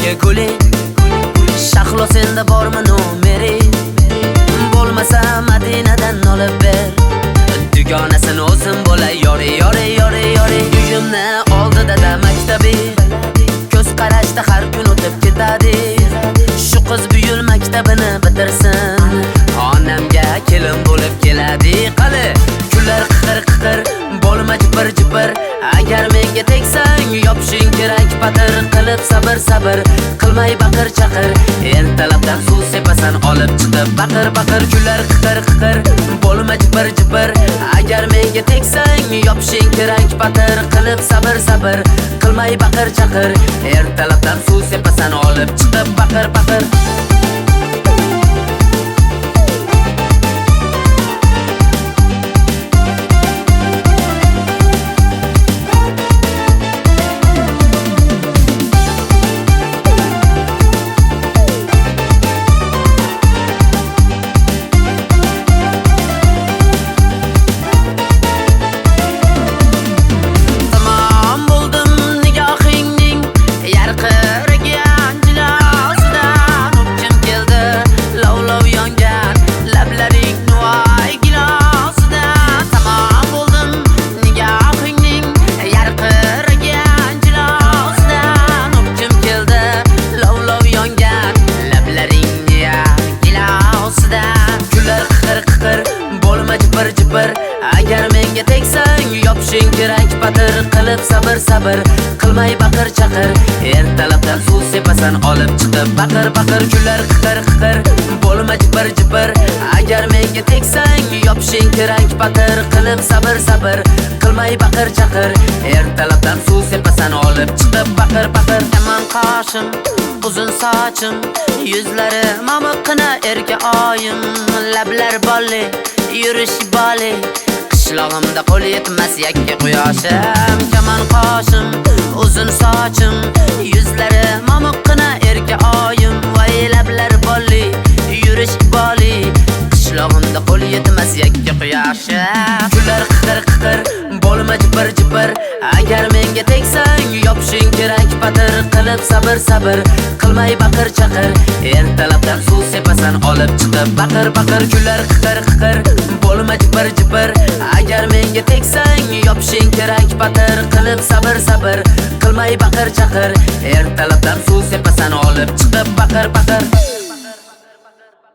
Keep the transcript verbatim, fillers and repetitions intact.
menga guli Shahlo senda bormi nomeri Bo'lmasa Madinadan olib ber Dugonasini o'zim bo'lay yori yori yori yori Uyimni oldida maktabi Ko'z qarashda har kun o'tib ketadi Shu qiz bu yil maktabini bitirsin Onamga kelin bo'lib keladi qali Kunlar qiqir qiqir bo'lma jibir jibir Agar menga tegsang yopishing kerak patir qilib sabr sabr qilmay baqir chaqir Ertalabdan suv sepasan olib chiqib baqir baqir Kunlar qiqir qiqir bo'lma jibir jibir Agar menga tegsang yopishing kerak patir qilib sabr sabr qilmay baqir chaqir Ertalabdan suv sepasan olib chiqib baqir baqir Agar menga tegsang yopishing kerak patir qilib sabr sabr qilmay baqir chaqir Ertalabdan suv sepasan olib chiqib baqir baqir Kunlar qiqir qiqir bo'lma jibir jibir Agar menga tegsang yopishing kerak patir qilib sabr sabr qilmay baqir chaqir Ertalabdan suv sepasan olib chiqib baqir baqir Yaman qoshim uzun sochim yuzlari mamiqqina erka oyim lablar bolli yurish boli Qishlog'imda qo'l yetmas yakka quyoshim Kaman qoshim uzun sochim yuzlari mamiqqina erka oyim Voy lablar bolli yurish boli Qishlog'imda qo'l yetmas yakka quyoshim Kunlar qiqir qiqir bo'lma jibir jibir Agar menga tegsang yopishing kerak patir qilib sabr sabr qilmay baqir chaqir Ertalabdan suv sepasan olib chiqib baqir baqir Kunlar qiqir qiqir bo'lma jibir jibir Agar menga tegsang yopishing kerak patir qilib sabr sabr qilmay baqir chaqir Ertalabdan suv sepasan olib chiqib baqir baqir